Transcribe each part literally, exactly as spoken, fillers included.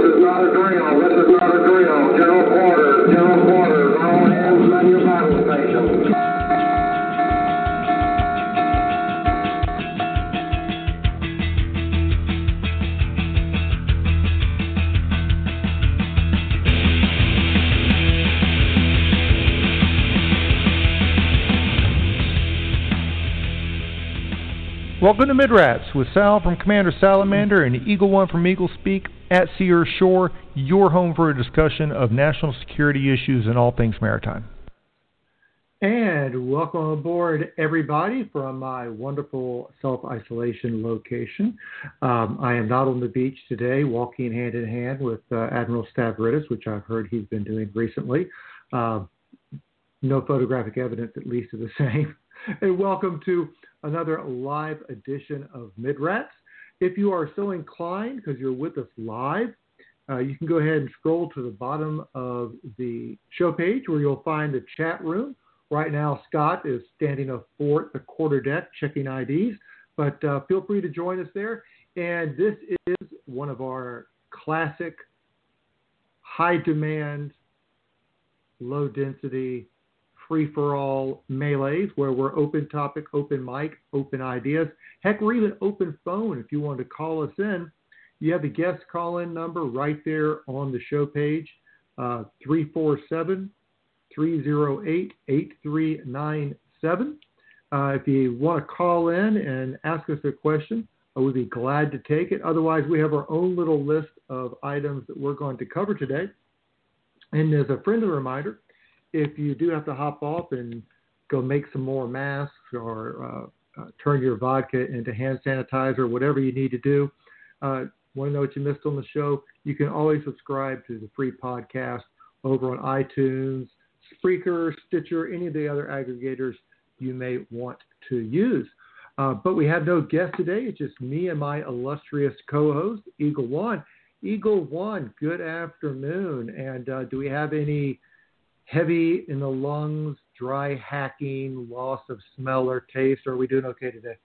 is not a drill. This is not a drill. General quarters. General quarters. All hands on your battle stations. Welcome to Midrats with Sal from Commander Salamander and Eagle One from Eagle Speak at Sea or Shore, your home for a discussion of national security issues and all things maritime. And welcome aboard, everybody, from my wonderful self-isolation location. Um, I am not on the beach today, walking hand in hand with uh, Admiral Stavridis, which I've heard he's been doing recently. Uh, no photographic evidence, at least, of the same. And welcome to another live edition of Midrats. If you are so inclined, because you're with us live, uh, you can go ahead and scroll to the bottom of the show page where you'll find the chat room. Right now, Scott is standing athwart the quarterdeck checking I Ds, but uh, feel free to join us there. And this is one of our classic, high-demand, low-density, free-for-all melees where we're open topic, open mic, open ideas. Heck, we're even open phone if you want to call us in. You have the guest call-in number right there on the show page, uh, three four seven, three oh eight, eight three nine seven. Uh, if you want to call in and ask us a question, I would be glad to take it. Otherwise, we have our own little list of items that we're going to cover today. And as a friendly reminder, if you do have to hop off and go make some more masks or uh, uh, turn your vodka into hand sanitizer, whatever you need to do, uh, want to know what you missed on the show, you can always subscribe to the free podcast over on iTunes, Spreaker, Stitcher, any of the other aggregators you may want to use. Uh, but we have no guest today. It's just me and my illustrious co-host, Eagle One. Eagle One, good afternoon. And uh, do we have any heavy in the lungs, dry hacking, loss of smell or taste, or are we doing okay today?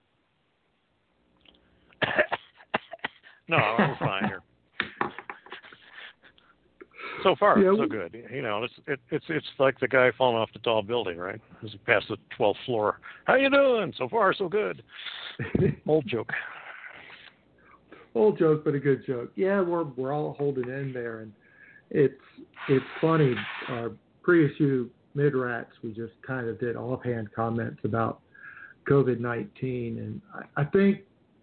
No, I'm fine here. So far, yeah, so good. You know, it's it, it's it's like the guy falling off the tall building, right? As he passed the twelfth floor. How you doing? So far, so good. Old joke. Old joke, but a good joke. Yeah, we're we're all holding in there, and it's it's funny. Our previous few Midrats, we just kind of did offhand comments about COVID nineteen, and I, I think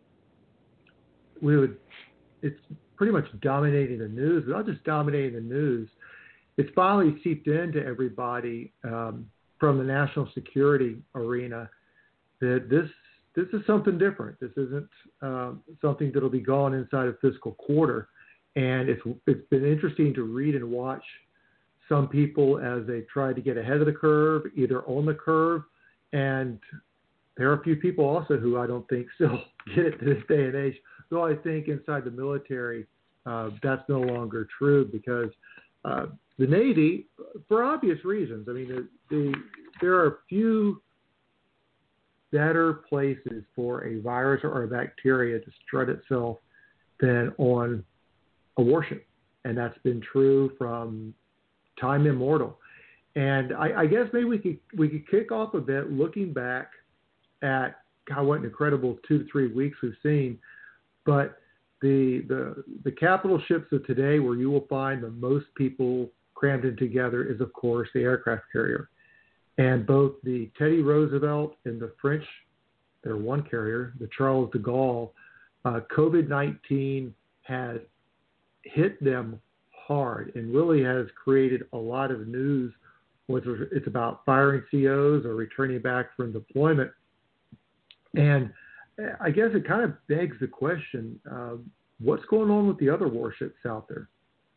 we would. It's pretty much dominating the news, but not just dominating the news. It's finally seeped into everybody um, from the national security arena that this this is something different. This isn't um, something that'll be gone inside a fiscal quarter, and it's it's been interesting to read and watch some people as they try to get ahead of the curve, either on the curve, and there are a few people also who I don't think still get it to this day and age. Though I think inside the military, uh, that's no longer true because uh, the Navy, for obvious reasons, I mean, the, the, there are few better places for a virus or a bacteria to strut itself than on a warship. And that's been true from time immortal. And I, I guess maybe we could we could kick off a bit looking back at God, what an incredible two to three weeks we've seen. But the the the capital ships of today, where you will find the most people crammed in together, is of course the aircraft carrier. And both the Teddy Roosevelt and the French, their one carrier, the Charles de Gaulle, uh, COVID nineteen has hit them hard and really has created a lot of news, whether it's about firing C Os or returning back from deployment. And I guess it kind of begs the question, uh, what's going on with the other warships out there?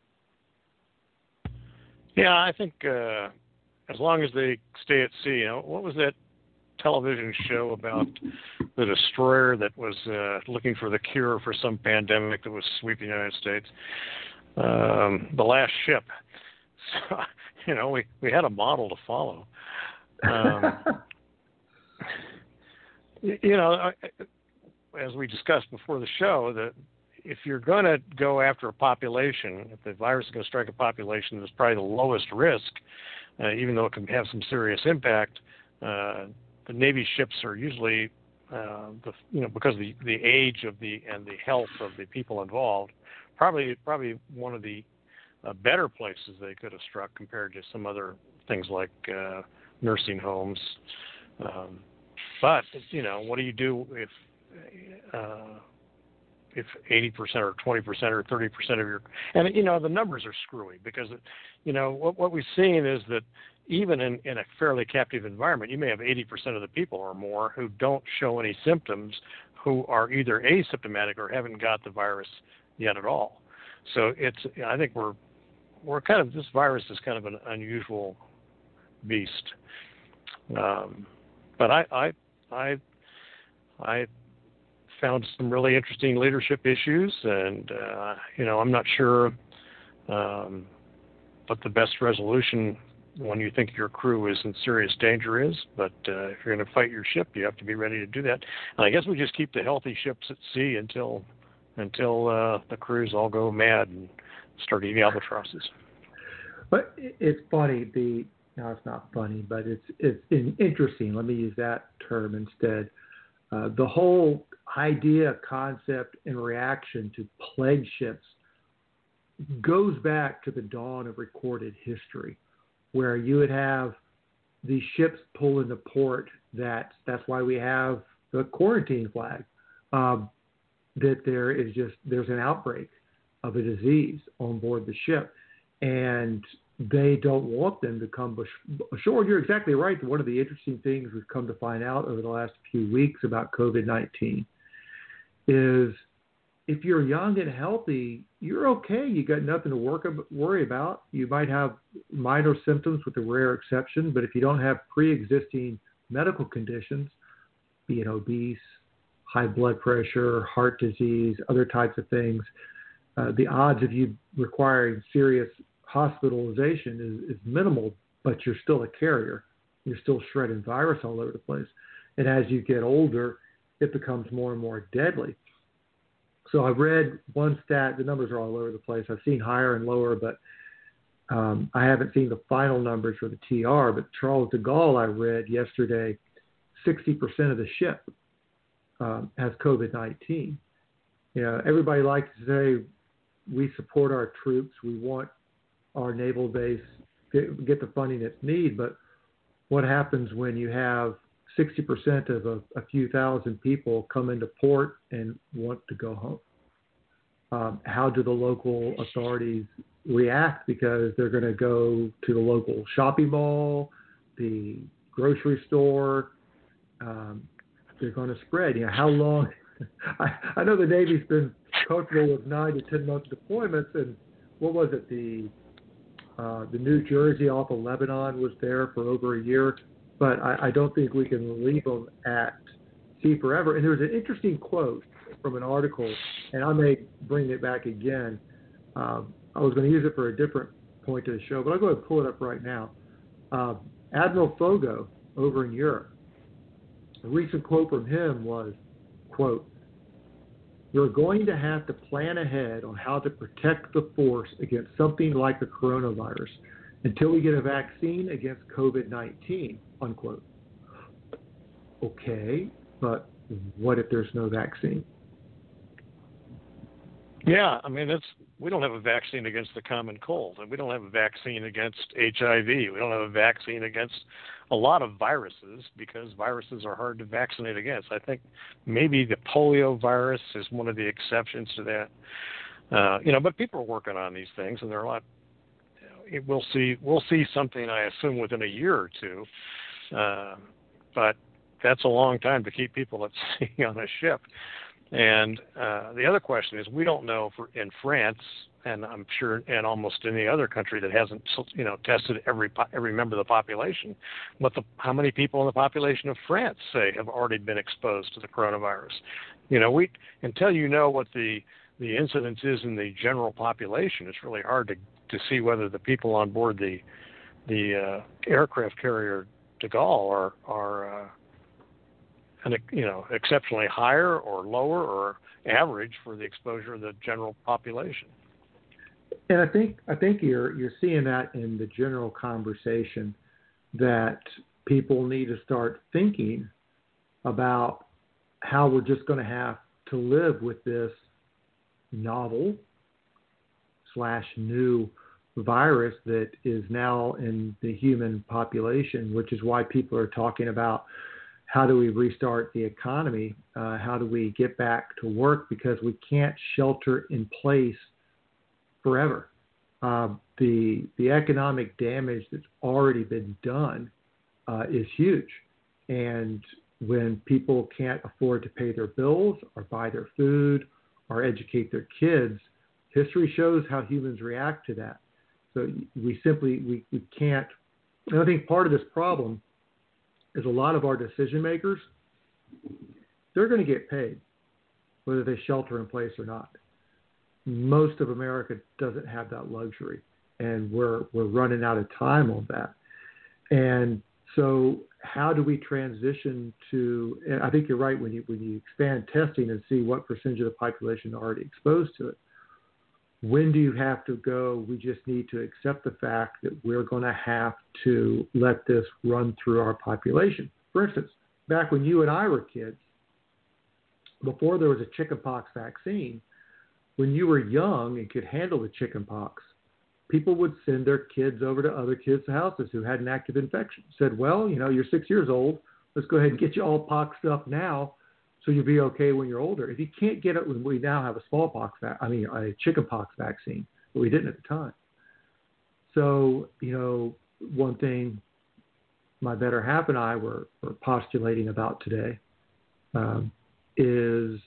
Yeah, I think uh, as long as they stay at sea, you know, what was that television show about the destroyer that was uh, looking for the cure for some pandemic that was sweeping the United States? Um, the Last Ship. So, you know, we, we had a model to follow. Um, you know, as we discussed before the show, that if you're going to go after a population, if the virus is going to strike a population that's probably the lowest risk, uh, even though it can have some serious impact, uh, the Navy ships are usually, uh, the, you know, because of the, the age of the and the health of the people involved, probably probably one of the uh, better places they could have struck compared to some other things like uh, nursing homes. Um, but you know, what do you do if uh, if eighty percent or twenty percent or thirty percent of your, and you know, the numbers are screwy because, you know, what, what we've seen is that even in, in a fairly captive environment, you may have eighty percent of the people or more who don't show any symptoms, who are either asymptomatic or haven't got the virus yet at all. So it's, I think we're, we're kind of, this virus is kind of an unusual beast. Um, but I, I, I, I found some really interesting leadership issues, and uh, you know, I'm not sure um, what the best resolution when you think your crew is in serious danger is. But uh, if you're going to fight your ship, you have to be ready to do that. And I guess we just keep the healthy ships at sea until until uh, the crews all go mad and start eating albatrosses. But it's funny. The no, it's not funny, but it's it's interesting. Let me use that term instead. Uh, the whole idea, concept, and reaction to plague ships goes back to the dawn of recorded history, where you would have these ships pull into port. That that's why we have the quarantine flag. Um, that there is just there's an outbreak of a disease on board the ship, and they don't want them to come ashore. You're exactly right. One of the interesting things we've come to find out over the last few weeks about COVID nineteen is if you're young and healthy, you're okay. You got nothing to work, worry about. You might have minor symptoms with a rare exception, but if you don't have pre-existing medical conditions, being obese, high blood pressure, heart disease, other types of things, uh, the odds of you requiring serious hospitalization is, is minimal, but you're still a carrier. You're still shredding virus all over the place. And as you get older, it becomes more and more deadly. So I've read one stat, the numbers are all over the place. I've seen higher and lower, but um, I haven't seen the final numbers for the T R. But Charles de Gaulle, I read yesterday, sixty percent of the ship um, has COVID nineteen. You know, everybody likes to say we support our troops. We want our naval base get, get the funding it's need, but what happens when you have sixty percent of a, a few thousand people come into port and want to go home? Um, how do the local authorities react? Because they're going to go to the local shopping mall, the grocery store. Um, they're going to spread. You know, how long? I, I know the Navy's been comfortable with nine to ten month deployments, and what was it? The uh, the New Jersey off of Lebanon was there for over a year. But I, I don't think we can leave them at sea forever. And there was an interesting quote from an article, and I may bring it back again. Um, I was going to use it for a different point of the show, but I'll go ahead and pull it up right now. Uh, Admiral Fogo over in Europe, a recent quote from him was, quote, "You're going to have to plan ahead on how to protect the force against something like the coronavirus until we get a vaccine against COVID nineteen, unquote." Okay, but what if there's no vaccine? Yeah, I mean, it's, we don't have a vaccine against the common cold, and we don't have a vaccine against H I V. We don't have a vaccine against a lot of viruses because viruses are hard to vaccinate against. I think maybe the polio virus is one of the exceptions to that. Uh, you know, but people are working on these things, and there are a lot. We'll see. We'll see something, I assume, within a year or two. Uh, but that's a long time to keep people at sea on a ship. And uh, the other question is, we don't know for in France, and I'm sure, and almost any other country that hasn't, you know, tested every every member of the population, but the, how many people in the population of France, say, have already been exposed to the coronavirus? You know, we until you know what the the incidence is in the general population, it's really hard to to see whether the people on board the the uh, aircraft carrier de Gaulle are are uh, an, you know, exceptionally higher or lower or average for the exposure of the general population. And I think I think you're you're seeing that in the general conversation, that people need to start thinking about how we're just going to have to live with this novel slash new virus that is now in the human population, which is why people are talking about how do we restart the economy, uh, how do we get back to work, because we can't shelter in place forever. Uh, the the economic damage that's already been done uh, is huge, and when people can't afford to pay their bills or buy their food or educate their kids, history shows how humans react to that. So we simply we, we can't. And I think part of this problem is a lot of our decision makers, they're going to get paid whether they shelter in place or not. Most of America doesn't have that luxury, and we're we're running out of time on that. And so how do we transition to, and I think you're right, when you when you expand testing and see what percentage of the population are already exposed to it, when do you have to go, we just need to accept the fact that we're going to have to let this run through our population. For instance, back when you and I were kids, before there was a chickenpox vaccine, when you were young and could handle the chickenpox, people would send their kids over to other kids' houses who had an active infection. Said, well, you know, you're six years old. Let's go ahead and get you all poxed up now so you'll be okay when you're older. If you can't get it, when we now have a smallpox, va- I mean, a chickenpox vaccine, but we didn't at the time. So, you know, one thing my better half and I were, were postulating about today um, is,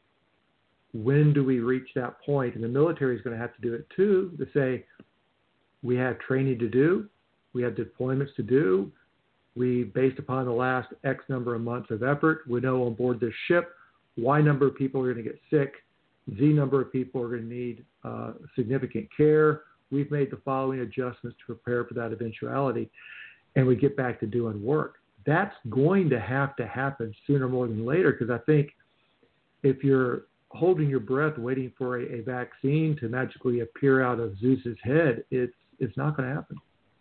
when do we reach that point? And the military is going to have to do it too, to say, we have training to do, we have deployments to do, we, based upon the last X number of months of effort, we know on board this ship, Y number of people are going to get sick, Z number of people are going to need uh, significant care. We've made the following adjustments to prepare for that eventuality, and we get back to doing work. That's going to have to happen sooner more than later, because I think if you're holding your breath waiting for a, a vaccine to magically appear out of Zeus's head, it's it's not going to happen.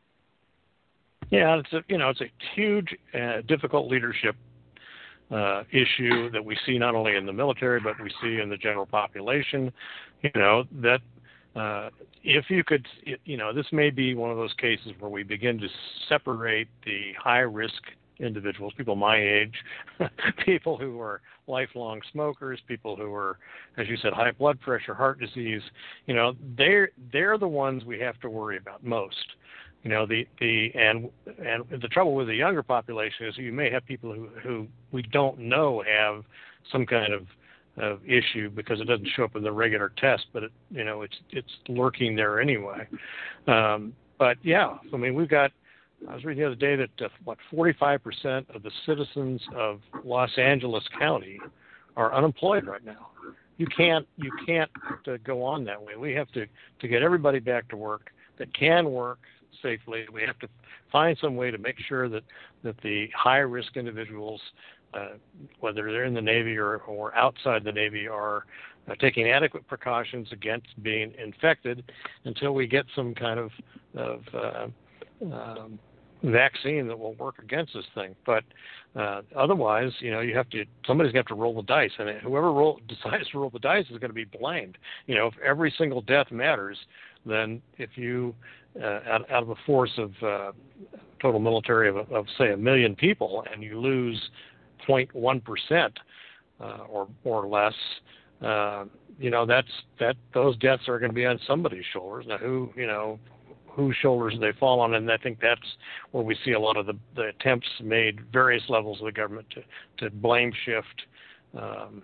Yeah, it's a you know it's a huge, uh, difficult leadership uh, issue that we see not only in the military but we see in the general population. You know that uh, if you could, you know, this may be one of those cases where we begin to separate the high risk individuals, people my age, people who are lifelong smokers, people who are, as you said, high blood pressure, heart disease. You know, they're they're the ones we have to worry about most. You know, the the and and the trouble with the younger population is you may have people who who we don't know have some kind of of issue because it doesn't show up in the regular test, but it, you know, it's it's lurking there anyway. Um, but yeah, I mean, we've got. I was reading the other day that uh, what forty-five percent of the citizens of Los Angeles County are unemployed right now. You can't you can't uh, go on that way. We have to, to get everybody back to work that can work safely. We have to find some way to make sure that, that the high risk individuals, uh, whether they're in the Navy or, or outside the Navy, are uh, taking adequate precautions against being infected until we get some kind of of uh, Um, vaccine that will work against this thing. But uh, otherwise, you know, you have to, somebody's going to have to roll the dice, and whoever roll, decides to roll the dice is going to be blamed. You know, if every single death matters, then if you, uh, out, out of a force of uh, total military of, of, say, a million people, and you lose zero point one percent uh, or or less, uh, you know, that's that those deaths are going to be on somebody's shoulders. Now, who, you know, whose shoulders they fall on, and I think that's where we see a lot of the, the attempts made various levels of the government to, to blame shift um,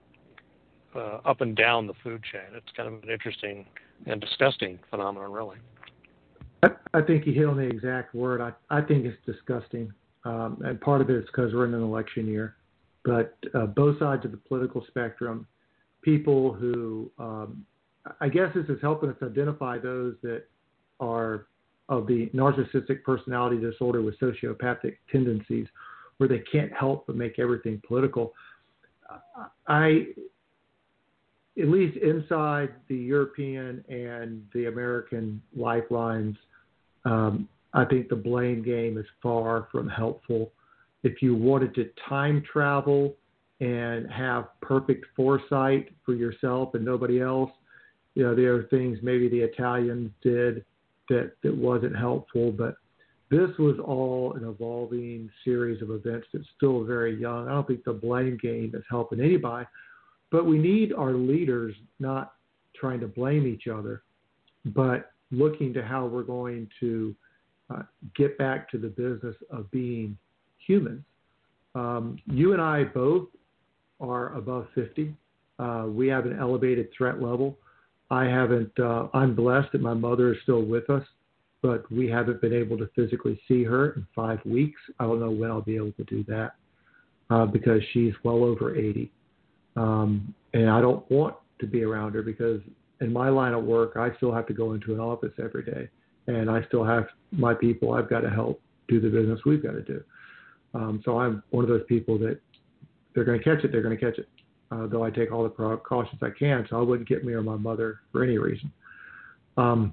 uh, up and down the food chain. It's kind of an interesting and disgusting phenomenon, really. I, I think you hit on the exact word. I, I think it's disgusting, um, and part of it is because we're in an election year. But uh, both sides of the political spectrum, people who, um, I guess this is helping us identify those that are of the narcissistic personality disorder with sociopathic tendencies, where they can't help but make everything political. I, at least inside the European and the American lifelines, um, I think the blame game is far from helpful. If you wanted to time travel and have perfect foresight for yourself and nobody else, you know, there are things maybe the Italians did that, that wasn't helpful, but this was all an evolving series of events that's still very young. I don't think the blame game is helping anybody, but we need our leaders not trying to blame each other, but looking to how we're going to uh, get back to the business of being humans. Um, you and I both are above fifty. Uh, we have an elevated threat level. I haven't, uh, I'm blessed that my mother is still with us, but we haven't been able to physically see her in five weeks. I don't know when I'll be able to do that uh, because she's well over eighty. Um, and I don't want to be around her because in my line of work, I still have to go into an office every day, and I still have my people I've got to help do the business we've got to do. Um, so I'm one of those people that they're going to catch it, they're going to catch it, uh, though I take all the precautions I can, so I wouldn't get me or my mother for any reason. Um,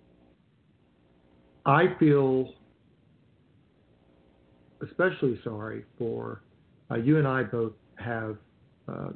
I feel especially sorry for, uh, you and I both have uh,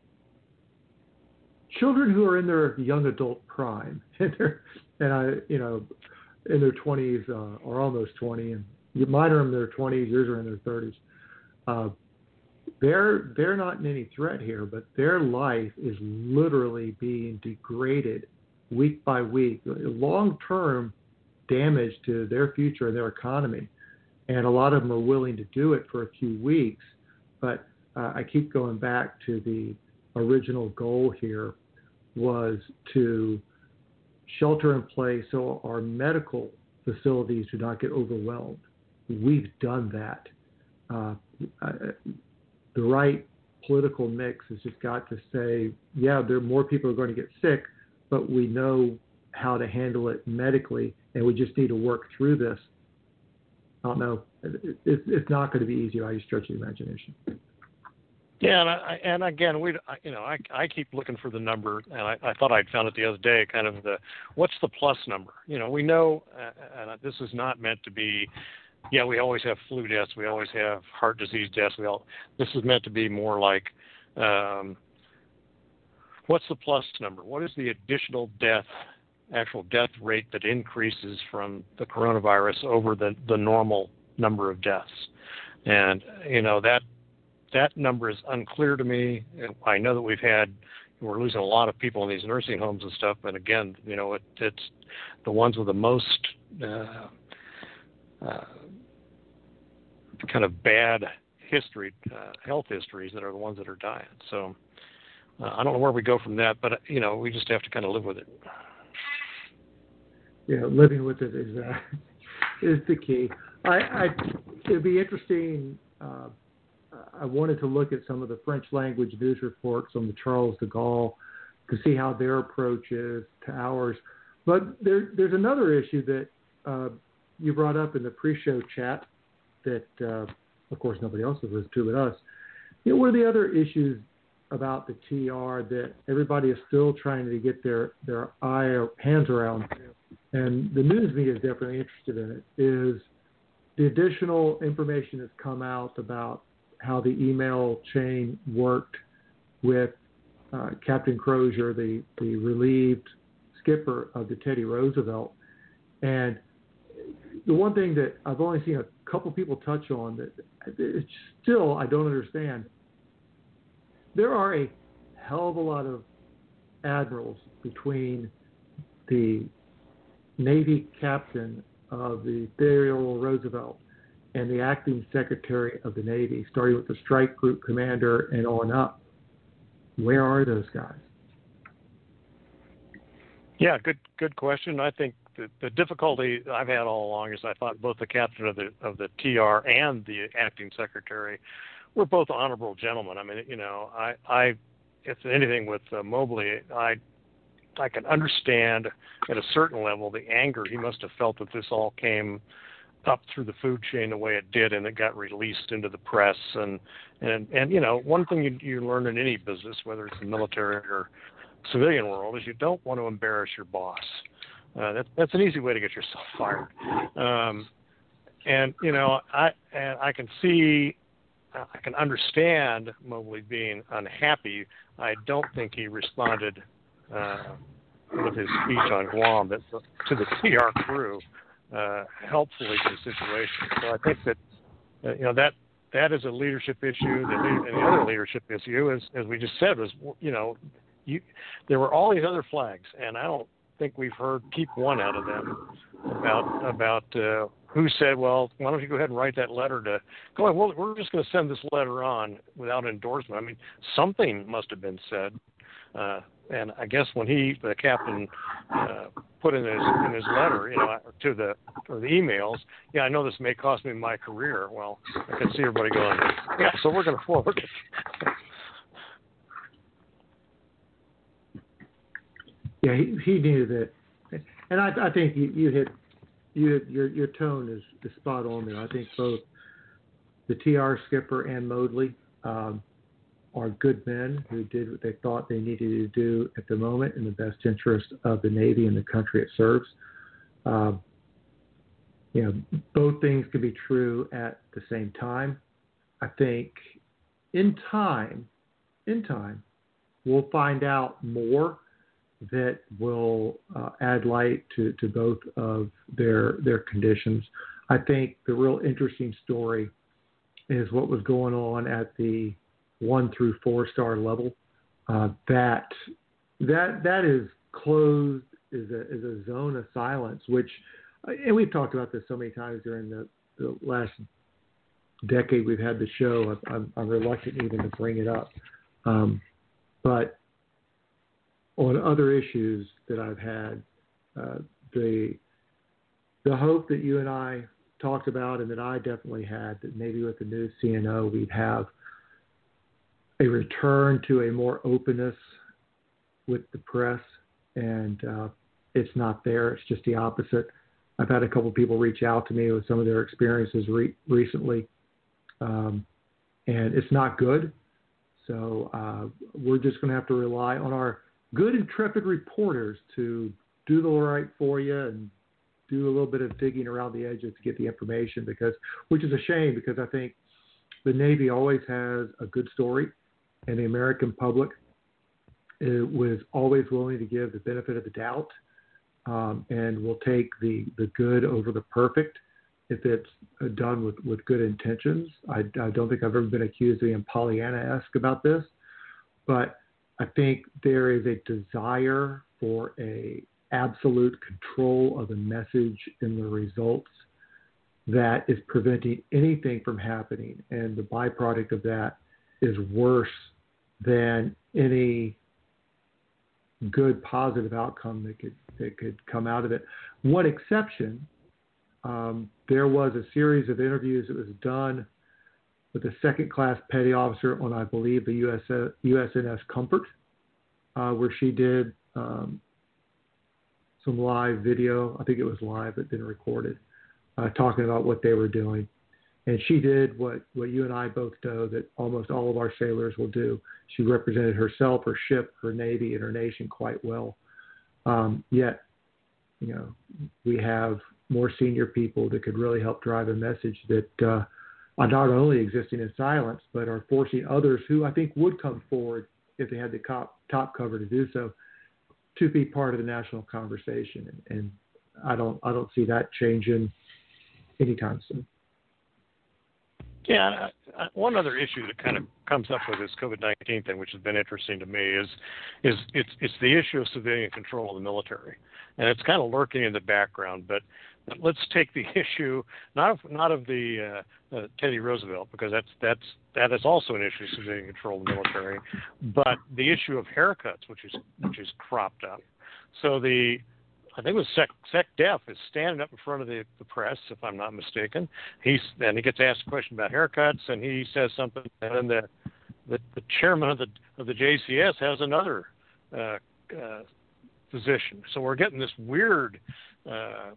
children who are in their young adult prime, and, and I, you know, in their twenties uh, or almost twenty, and mine are in their twenties, yours are in their thirties. Uh, they're they're not in any threat here, but their life is literally being degraded week by week, long-term damage to their future and their economy. And a lot of them are willing to do it for a few weeks, but uh, I keep going back to the original goal here was to shelter in place so our medical facilities do not get overwhelmed. We've done that. Uh, I, the right political mix has just got to say, yeah, there are more people who are going to get sick, but we know how to handle it medically, and we just need to work through this. I don't know. It, it, it's not going to be easy by any stretch of the imagination. Yeah, and, I, and again, we, you know, I, I keep looking for the number, and I, I thought I'd found it the other day. Kind of the, what's the plus number? You know, we know, uh, and this is not meant to be. Yeah, we always have flu deaths. We always have heart disease deaths. We all. This is meant to be more like, um, what's the plus number? What is the additional death, actual death rate that increases from the coronavirus over the, the normal number of deaths? And you know that. That number is unclear to me. I know that we've had, we're losing a lot of people in these nursing homes and stuff. But again, you know, it, it's the ones with the most uh, uh, kind of bad history, uh, health histories that are the ones that are dying. So uh, I don't know where we go from that, but, you know, we just have to kind of live with it. Yeah, living with it is, uh, is the key. I, I, it'd be interesting. Uh, I wanted to look at some of the French language news reports on the Charles de Gaulle to see how their approach is to ours. But there, there's another issue that uh, you brought up in the pre-show chat that, uh, of course, nobody else has listened to but us. You know, what are the other issues about the T R that everybody is still trying to get their, their eye or hands around? And the news media is definitely interested in it, is the additional information that's come out about how the email chain worked with uh, Captain Crozier, the, the relieved skipper of the Teddy Roosevelt. And the one thing that I've only seen a couple people touch on that it's still I don't understand, there are a hell of a lot of admirals between the Navy captain of the Theodore Roosevelt and the acting secretary of the Navy, starting with the strike group commander and on up. Where are those guys? Yeah, good good question. I think the, the difficulty I've had all along is I thought both the captain of the of the T R and the acting secretary were both honorable gentlemen. I mean, you know, I, I if anything with uh, Mobley, I I can understand at a certain level the anger he must have felt that this all came up through the food chain the way it did, and it got released into the press. And and and you know, one thing you, you learn in any business, whether it's the military or civilian world, is you don't want to embarrass your boss. Uh, that, that's an easy way to get yourself fired. Um, and you know, I and I can see, I can understand Mobley being unhappy. I don't think he responded uh, with his speech on Guam that, to the T R crew uh, helpfully to the situation. So I think that uh, you know that that is a leadership issue. The, and the other leadership issue, as as we just said, was you know, you there were all these other flags, and I don't think we've heard peep one out of them about about uh, who said, well, why don't you go ahead and write that letter to go on, well, we're just going to send this letter on without endorsement. I mean, something must have been said. Uh, and I guess when he, the captain, uh, put in his in his letter, you know, to the or the emails, yeah, I know this may cost me my career. Well, I can see everybody going, yeah, so we're going to forward it. Yeah, he, he needed it, and I, I think you, you hit, you hit, your your tone is, is spot on there. I think both the T R skipper and Mobley um, are good men who did what they thought they needed to do at the moment in the best interest of the Navy and the country it serves. Um, you know, both things can be true at the same time. I think in time, in time, we'll find out more that will uh, add light to, to both of their their conditions. I think the real interesting story is what was going on at the one through four star level. Uh, that that that is closed is a is a zone of silence. Which, and we've talked about this so many times during the, the last decade we've had the show. I'm, I'm reluctant even to bring it up, um, but on other issues that I've had, uh, the the hope that you and I talked about, and that I definitely had, that maybe with the new C N O we'd have a return to a more openness with the press, and uh, it's not there. It's just the opposite. I've had a couple people reach out to me with some of their experiences re- recently, um, and it's not good. So uh, we're just going to have to rely on our good, intrepid reporters to do the right for you and do a little bit of digging around the edges to get the information, because, which is a shame, because I think the Navy always has a good story, and the American public it was always willing to give the benefit of the doubt, um, and will take the, the good over the perfect if it's done with, with good intentions. I, I don't think I've ever been accused of being Pollyanna-esque about this, but I think there is a desire for a absolute control of the message and the results that is preventing anything from happening. And the byproduct of that is worse than any good positive outcome that could that could come out of it. One exception, um, there was a series of interviews that was done with a second-class petty officer on, I believe, the U S U S N S Comfort, uh, where she did um, some live video. I think it was live, but then recorded, uh, talking about what they were doing. And she did what, what you and I both know that almost all of our sailors will do. She represented herself, her ship, her Navy, and her nation quite well. Um, yet, you know, we have more senior people that could really help drive a message that uh, are not only existing in silence, but are forcing others who I think would come forward if they had the top, top cover to do so, to be part of the national conversation. And, and I don't, I don't see that changing anytime soon. Yeah, uh, one other issue that kind of comes up with this COVID nineteen thing, which has been interesting to me, is is it's it's the issue of civilian control of the military, and it's kind of lurking in the background. But, but let's take the issue not of not of the uh, uh, Teddy Roosevelt, because that's that's that is also an issue of civilian control of the military, but the issue of haircuts, which is which is cropped up. So the I think it was Sec, Sec Def is standing up in front of the, the press, if I'm not mistaken. He's and he gets asked a question about haircuts, and he says something, and then the the, the chairman of the of the J C S has another uh, uh, position. So we're getting this weird uh,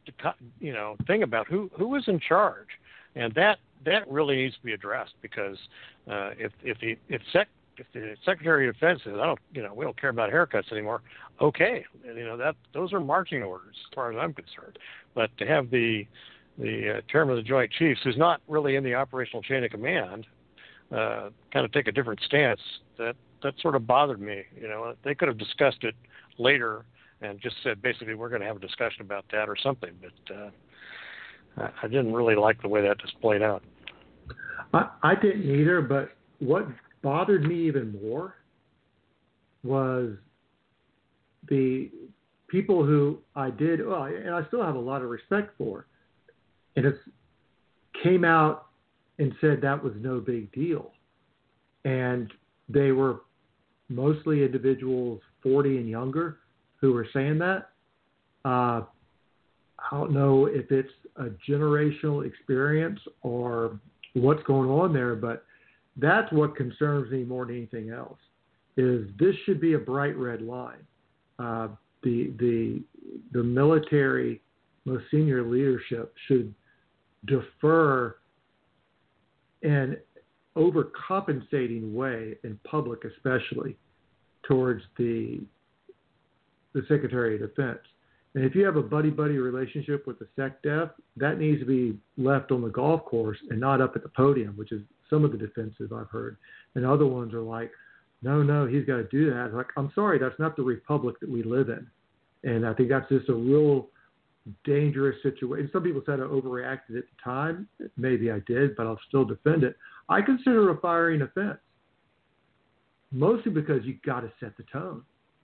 you know, thing about who who is in charge, and that that really needs to be addressed because uh, if if the if sec if the Secretary of Defense says I don't you know we don't care about haircuts anymore, okay, you know that those are marching orders as far as I'm concerned. But to have the the uh, chairman of the Joint Chiefs, who's not really in the operational chain of command, uh, kind of take a different stance, that that sort of bothered me. You know, they could have discussed it later and just said basically we're going to have a discussion about that or something. But uh, I, I didn't really like the way that just played out. I, I didn't either, but what bothered me even more was the people who I did, well, and I still have a lot of respect for, and it came out and said that was no big deal. And they were mostly individuals forty and younger who were saying that. Uh, I don't know if it's a generational experience or what's going on there, but that's what concerns me more than anything else, is this should be a bright red line. Uh, the, the, the military, most senior leadership should defer in overcompensating way in public, especially towards the the Secretary of Defense. And if you have a buddy-buddy relationship with the SecDef, that needs to be left on the golf course and not up at the podium, which is some of the defenses I've heard. And other ones are like, no, no, he's got to do that. Like, I'm sorry, that's not the republic that we live in. And I think that's just a real dangerous situation. Some people said I overreacted at the time. Maybe I did, but I'll still defend it. I consider a firing offense, mostly because you got to set the tone.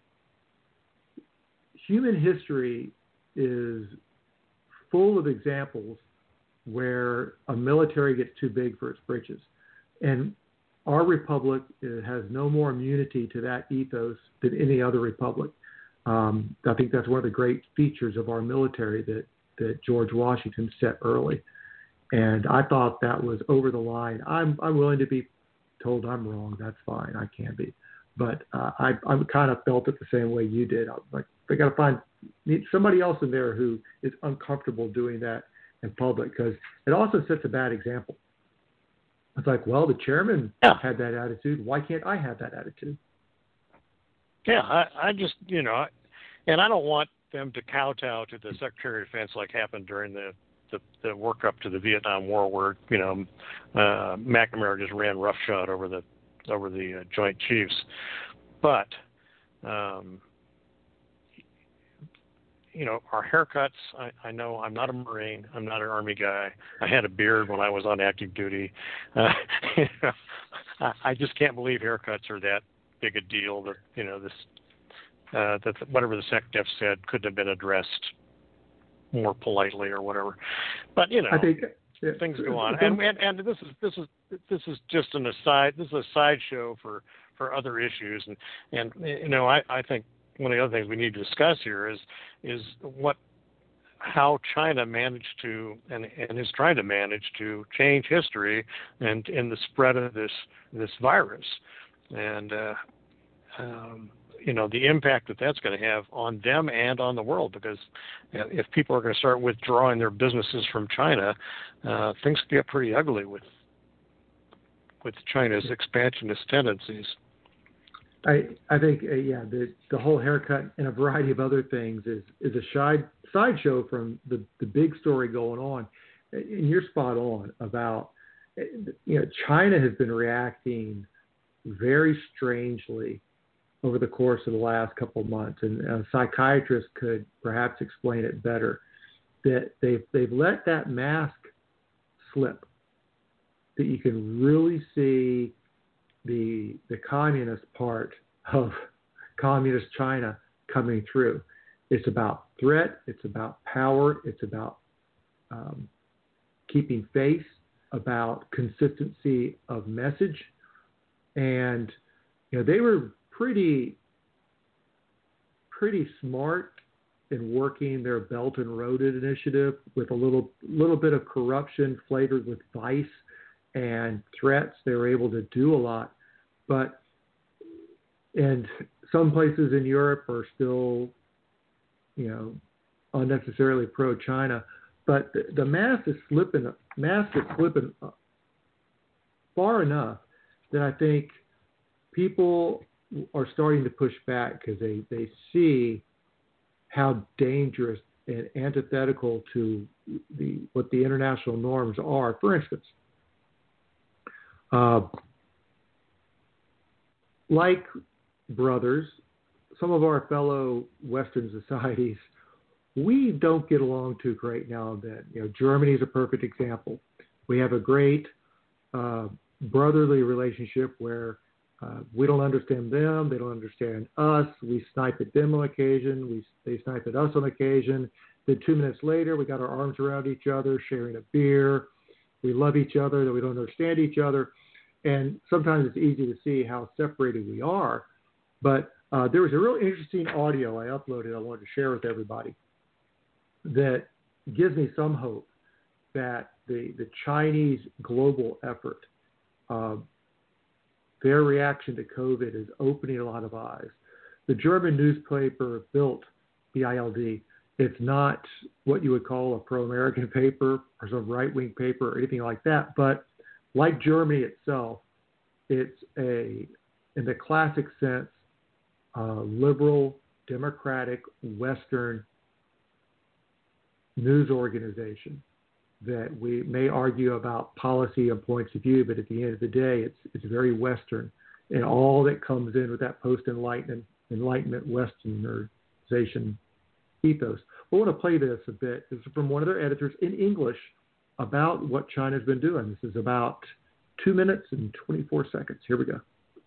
Human history is full of examples where a military gets too big for its britches. And our republic has no more immunity to that ethos than any other republic. Um, I think that's one of the great features of our military that, that George Washington set early. And I thought that was over the line. I'm, I'm willing to be told I'm wrong. That's fine. I can be. But uh, I, I kind of felt it the same way you did. I was like, they got to find need somebody else in there who is uncomfortable doing that in public, because it also sets a bad example. It's like, well, the chairman yeah. had that attitude. Why can't I have that attitude? Yeah, I, I just, you know, and I don't want them to kowtow to the Secretary of Defense like happened during the, the, the workup to the Vietnam War, where, you know, uh, McNamara just ran roughshod over the over the uh, Joint Chiefs. But, um, you know, our haircuts, I, I know I'm not a Marine. I'm not an Army guy. I had a beard when I was on active duty. Uh, you know, I, I just can't believe haircuts are that big a deal that, you know, this, uh, that whatever the SecDef said couldn't have been addressed more politely or whatever. But, you know, I think yeah. things go on. And, and and this is this is this is just an aside. This is a sideshow for, for other issues. And, and you know, I, I think one of the other things we need to discuss here is is what how China managed to and, and is trying to manage to change history and in the spread of this this virus. And, uh, um, you know, the impact that that's going to have on them and on the world, because if people are going to start withdrawing their businesses from China, uh, things can get pretty ugly with with China's expansionist tendencies. I I think, uh, yeah, the, the whole haircut and a variety of other things is, is a side, sideshow from the, the big story going on. And you're spot on about, you know, China has been reacting very strangely over the course of the last couple of months, and a psychiatrist could perhaps explain it better, that they've, they've let that mask slip, that you can really see the the communist part of communist China coming through. It's about threat, it's about power, it's about um, keeping face, about consistency of message. And, you know, they were pretty, pretty smart in working their Belt and Road Initiative with a little, little bit of corruption flavored with vice and threats. They were able to do a lot, but, and some places in Europe are still, you know, unnecessarily pro-China, but the, the mask is slipping, mask is slipping far enough that I think people are starting to push back because they, they see how dangerous and antithetical to the what the international norms are. For instance, uh, like brothers, some of our fellow Western societies, we don't get along too great now and then. You know, Germany is a perfect example. We have a great uh, brotherly relationship where uh, we don't understand them, they don't understand us. We snipe at them on occasion, we they snipe at us on occasion. Then two minutes later, we got our arms around each other, sharing a beer. We love each other, that we don't understand each other. And sometimes it's easy to see how separated we are. But uh, there was a real interesting audio I uploaded I wanted to share with everybody that gives me some hope that the, the Chinese global effort, uh, their reaction to COVID is opening a lot of eyes. The German newspaper Bild, B I L D, it's not what you would call a pro-American paper or some right-wing paper or anything like that, but like Germany itself, it's a, in the classic sense, uh, liberal, democratic, Western news organization that we may argue about policy and points of view, but at the end of the day, it's it's very Western, and all that comes in with that post-enlightenment enlightenment Westernization ethos. I want to play this a bit. This is from one of their editors in English about what China's been doing. This is about two minutes and twenty-four seconds. Here we go.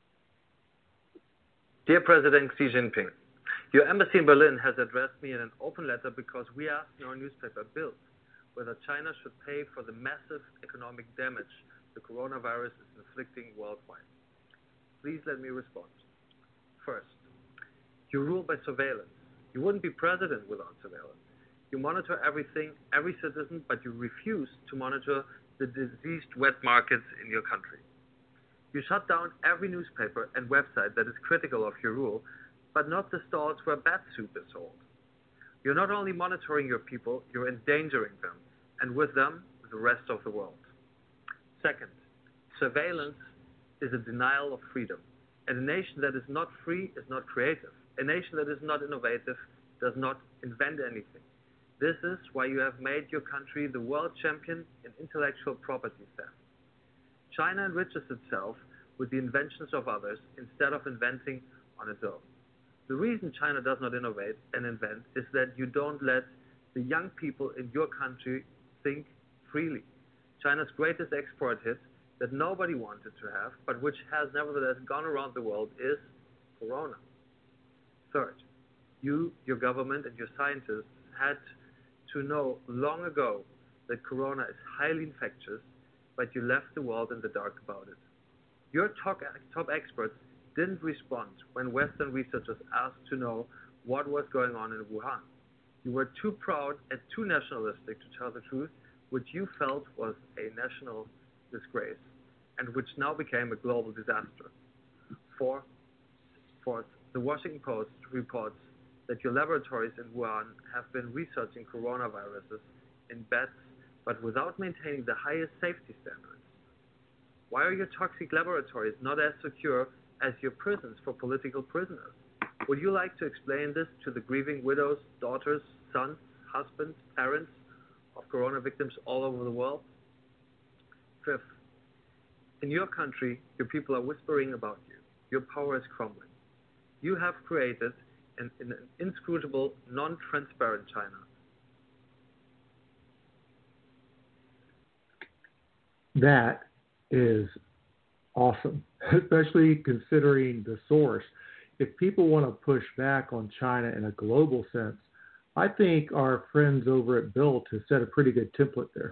Dear President Xi Jinping, your embassy in Berlin has addressed me in an open letter because we asked in our newspaper Bild whether China should pay for the massive economic damage the coronavirus is inflicting worldwide. Please let me respond. First, you rule by surveillance. You wouldn't be president without surveillance. You monitor everything, every citizen, but you refuse to monitor the diseased wet markets in your country. You shut down every newspaper and website that is critical of your rule, but not the stalls where bat soup is sold. You're not only monitoring your people, you're endangering them, and with them, the rest of the world. Second, surveillance is a denial of freedom. And a nation that is not free is not creative. A nation that is not innovative does not invent anything. This is why you have made your country the world champion in intellectual property theft. China enriches itself with the inventions of others instead of inventing on its own. The reason China does not innovate and invent is that you don't let the young people in your country think freely. China's greatest export hit that nobody wanted to have, but which has nevertheless gone around the world, is Corona. Third, you, your government, and your scientists had to know long ago that Corona is highly infectious, but you left the world in the dark about it. Your top, top experts didn't respond when Western researchers asked to know what was going on in Wuhan. You were too proud and too nationalistic to tell the truth, which you felt was a national disgrace, and which now became a global disaster. Four, fourth, the Washington Post reports that your laboratories in Wuhan have been researching coronaviruses in bats, but without maintaining the highest safety standards. Why are your toxic laboratories not as secure as your prisons for political prisoners? Would you like to explain this to the grieving widows, daughters, sons, husbands, parents of corona victims all over the world? Fifth, in your country, your people are whispering about you. Your power is crumbling. You have created an, an inscrutable, non-transparent China. That is awesome, especially considering the source. If people want to push back on China in a global sense, I think our friends over at Bild have set a pretty good template there.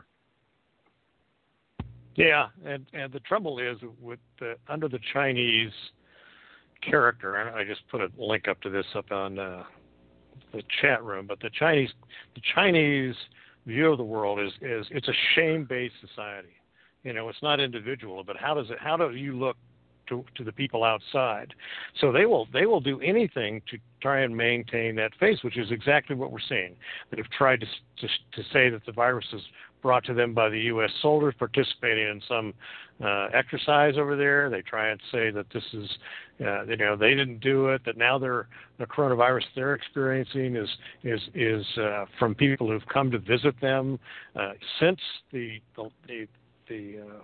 Yeah, and, and the trouble is with the, under the Chinese character, and I just put a link up to this up on uh, the chat room, but the Chinese the Chinese view of the world is, is it's a shame-based society. You know, it's not individual, but how does it? How do you look to, to the people outside. So they will they will do anything to try and maintain that face, which is exactly what we're seeing. They've tried to to, to say that the virus is brought to them by the U S soldiers participating in some uh, exercise over there. They try and say that this is, uh, you know, they didn't do it. That now they're the coronavirus they're experiencing is is is uh, from people who've come to visit them uh, since the the the, the uh,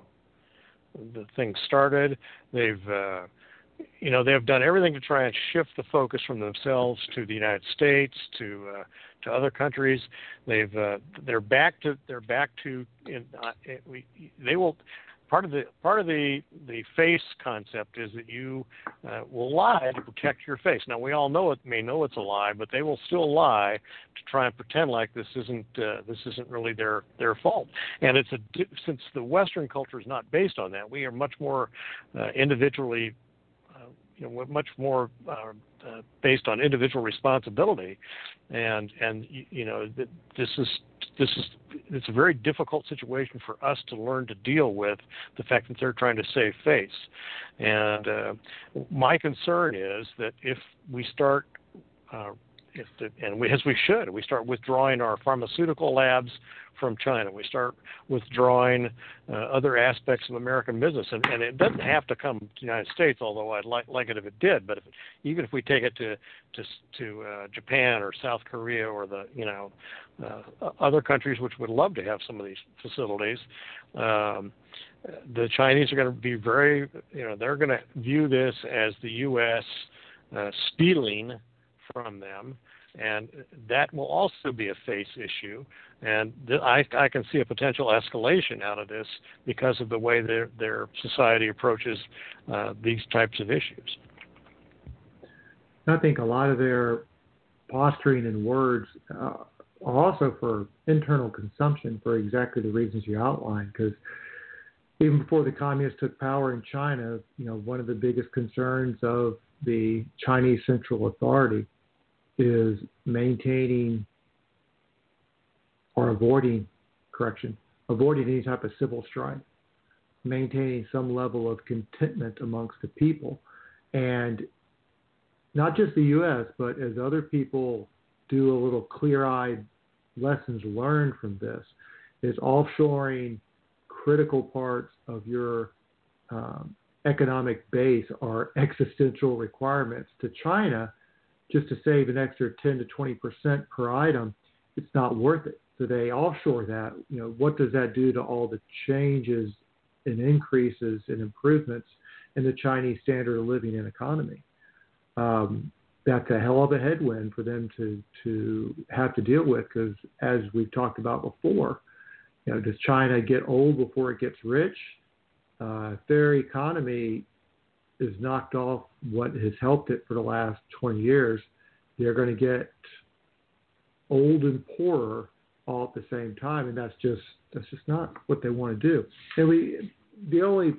the thing started. They've, uh, you know, they've done everything to try and shift the focus from themselves to the United States, to uh, to other countries. They've, uh, they're back to, they're back to, in, uh, we, they will. Part of the part of the the face concept is that you uh, will lie to protect your face. Now we all know it may know it's a lie, but they will still lie to try and pretend like this isn't uh, this isn't really their their fault. And it's a since the Western culture is not based on that, we are much more uh, individually, uh, you know, much more uh, uh, based on individual responsibility. And and you know this is. This is it's a very difficult situation for us to learn to deal with the fact that they're trying to save face. And uh, my concern is that if we start, uh, if the, and we, as we should, we start withdrawing our pharmaceutical labs from China. We start withdrawing uh, other aspects of American business, and, and it doesn't have to come to the United States. Although I'd like, like it if it did. But if, even if we take it to to, to uh, Japan or South Korea or the you know uh, other countries which would love to have some of these facilities, um, the Chinese are going to be very you know they're going to view this as the U S uh, stealing from them. And that will also be a face issue. And th- I, I can see a potential escalation out of this because of the way their, their society approaches uh, these types of issues. I think a lot of their posturing and words uh, are also for internal consumption for exactly the reasons you outlined. Because even before the communists took power in China, you know, one of the biggest concerns of the Chinese Central Authority is maintaining or avoiding, correction, avoiding any type of civil strife, maintaining some level of contentment amongst the people. And not just the U S, but as other people do a little clear-eyed lessons learned from this, is offshoring critical parts of your um, economic base or existential requirements to China just to save an extra ten to twenty percent per item. It's not worth it. So they offshore that. You know, what does that do to all the changes and increases and improvements in the Chinese standard of living and economy? Um, that's a hell of a headwind for them to, to have to deal with, because as we've talked about before, you know, does China get old before it gets rich? Uh, if their economy is knocked off what has helped it for the last twenty years, they're going to get old and poorer all at the same time, and that's just that's just not what they want to do. And we, the only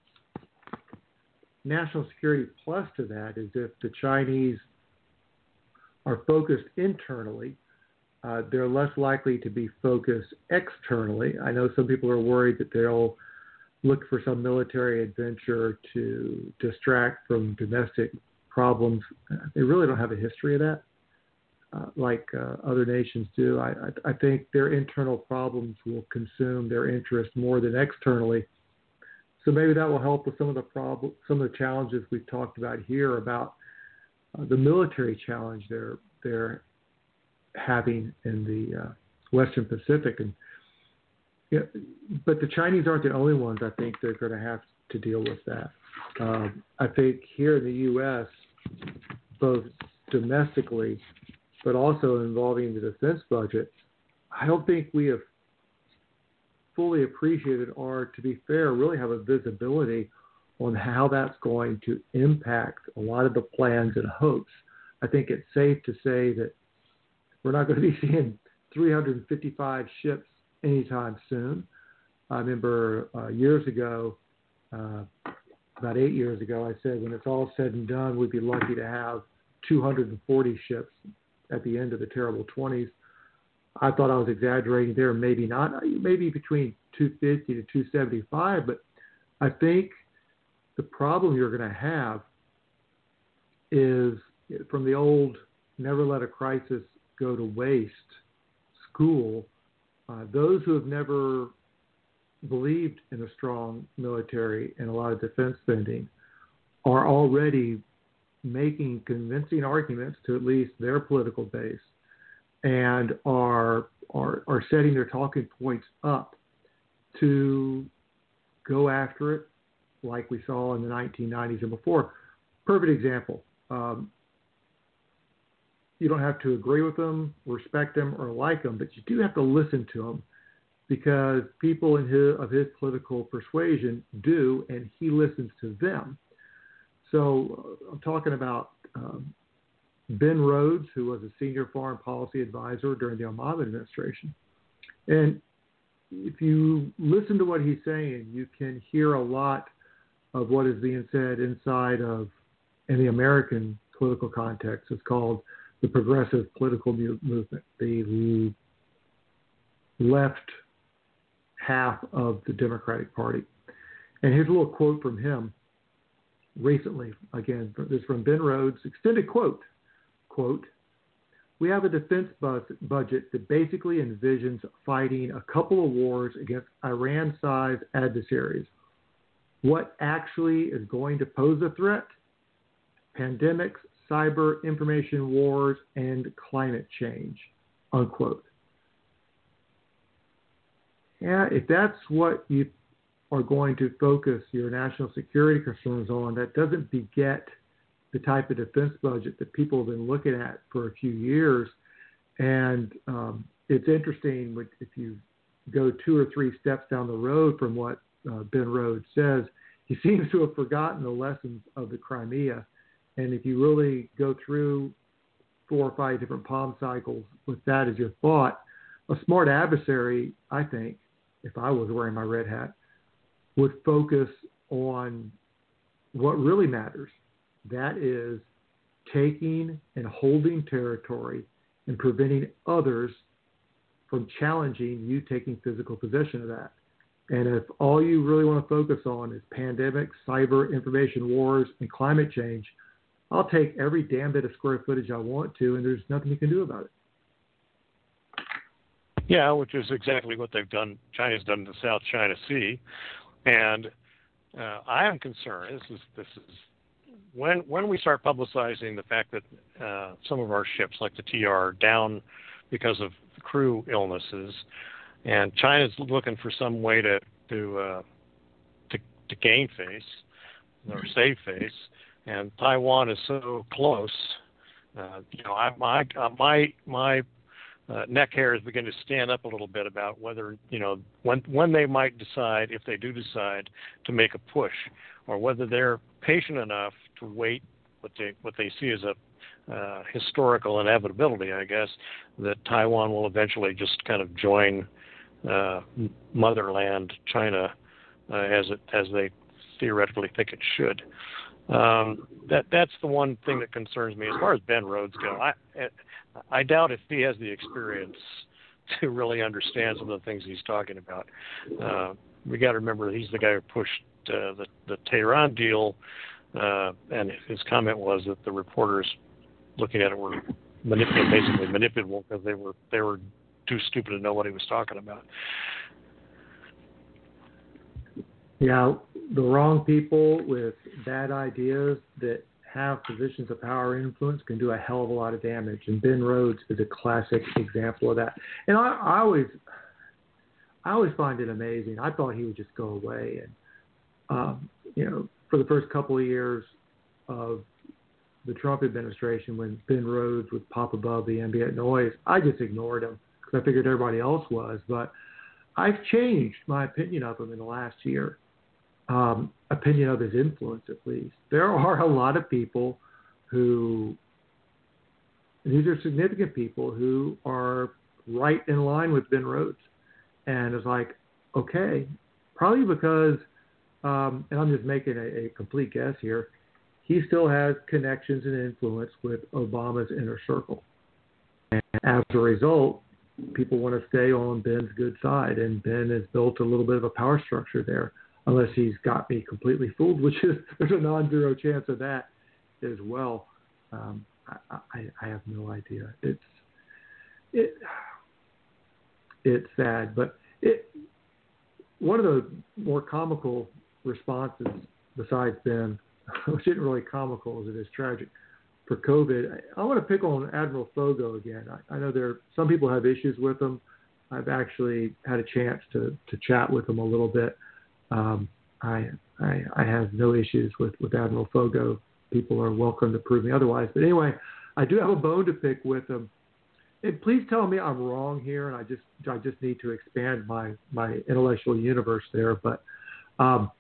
national security plus to that is if the Chinese are focused internally, uh, they're less likely to be focused externally. I know some people are worried that they'll look for some military adventure to distract from domestic problems. They really don't have a history of that, uh, like uh, other nations do. I, I, I think their internal problems will consume their interest more than externally. So maybe that will help with some of the problem, some of the challenges we've talked about here about uh, the military challenge they're they're having in the uh, Western Pacific. And yeah, but the Chinese aren't the only ones. I think they're going to have to deal with that. Um, I think here in the U S, both domestically, but also involving the defense budget, I don't think we have fully appreciated or, to be fair, really have a visibility on how that's going to impact a lot of the plans and hopes. I think it's safe to say that we're not going to be seeing three hundred fifty-five ships anytime soon. I remember uh, years ago, uh, about eight years ago, I said when it's all said and done, we'd be lucky to have two hundred forty ships at the end of the terrible twenties. I thought I was exaggerating there, maybe not, maybe between two fifty to two seventy-five, but I think the problem you're going to have is from the old never let a crisis go to waste school, uh, those who have never believed in a strong military and a lot of defense spending are already making convincing arguments to at least their political base and are are, are setting their talking points up to go after it like we saw in the nineteen nineties and before. Perfect example. Um, you don't have to agree with them, respect them, or like them, but you do have to listen to them because people in his, of his political persuasion do, and he listens to them. So uh, I'm talking about um, Ben Rhodes, who was a senior foreign policy advisor during the Obama administration. And if you listen to what he's saying, you can hear a lot of what is being said inside of, in the American political context. It's called the progressive political mu- movement, the left half of the Democratic Party. And here's a little quote from him recently. Again, this is from Ben Rhodes, extended quote, quote, "We have a defense bu- budget that basically envisions fighting a couple of wars against Iran-sized adversaries. What actually is going to pose a threat? Pandemics, cyber information wars, and climate change," unquote. Yeah, if that's what you are going to focus your national security concerns on, that doesn't beget the type of defense budget that people have been looking at for a few years. And um, it's interesting if you go two or three steps down the road from what uh, Ben Rhodes says, he seems to have forgotten the lessons of the Crimea. And if you really go through four or five different palm cycles with that as your thought, a smart adversary, I think, if I was wearing my red hat, would focus on what really matters. That is taking and holding territory and preventing others from challenging you taking physical possession of that. And if all you really want to focus on is pandemics, cyber information wars, and climate change, I'll take every damn bit of square footage I want to, and there's nothing you can do about it. Yeah, which is exactly what they've done. China's done in the South China Sea, and uh, I am concerned. This is this is when when we start publicizing the fact that uh, some of our ships, like the T R, are down because of crew illnesses, and China's looking for some way to to uh, to, to gain face or save face, and Taiwan is so close. Uh, you know, I, my my my. Uh, neck hairs begin to stand up a little bit about whether, you know, when when they might decide, if they do decide, to make a push, or whether they're patient enough to wait what they what they see as a uh, historical inevitability, I guess, that Taiwan will eventually just kind of join uh, motherland China uh, as it as they theoretically think it should. Um, that that's the one thing that concerns me as far as Ben Rhodes go. I I doubt if he has the experience to really understand some of the things he's talking about. Uh, we got to remember he's the guy who pushed uh, the the Tehran deal, uh, and his comment was that the reporters looking at it were manipul- basically manipulable because they were they were too stupid to know what he was talking about. Yeah, the wrong people with bad ideas that have positions of power and influence can do a hell of a lot of damage. And Ben Rhodes is a classic example of that. And I, I always, I always find it amazing. I thought he would just go away. And, um, you know, for the first couple of years of the Trump administration, when Ben Rhodes would pop above the ambient noise, I just ignored him because I figured everybody else was. But I've changed my opinion of him in the last year. Um, opinion of his influence, at least. There are a lot of people who, and these are significant people, who are right in line with Ben Rhodes. And it's like, okay, probably because, um, and I'm just making a, a complete guess here, he still has connections and influence with Obama's inner circle. And as a result, people want to stay on Ben's good side, and Ben has built a little bit of a power structure there. unless he's got me completely fooled, which is there's a non-zero chance of that as well. Um, I, I, I have no idea. It's it it's sad, but it one of the more comical responses besides Ben, which isn't really comical as it is tragic, for COVID. I, I want to pick on Admiral Fogo again. I, I know there some people have issues with him. I've actually had a chance to, to chat with him a little bit. Um, I, I I have no issues with, with Admiral Fogo. People are welcome to prove me otherwise. But anyway, I do have a bone to pick with him. And please tell me I'm wrong here, and I just I just need to expand my, my intellectual universe there. But um,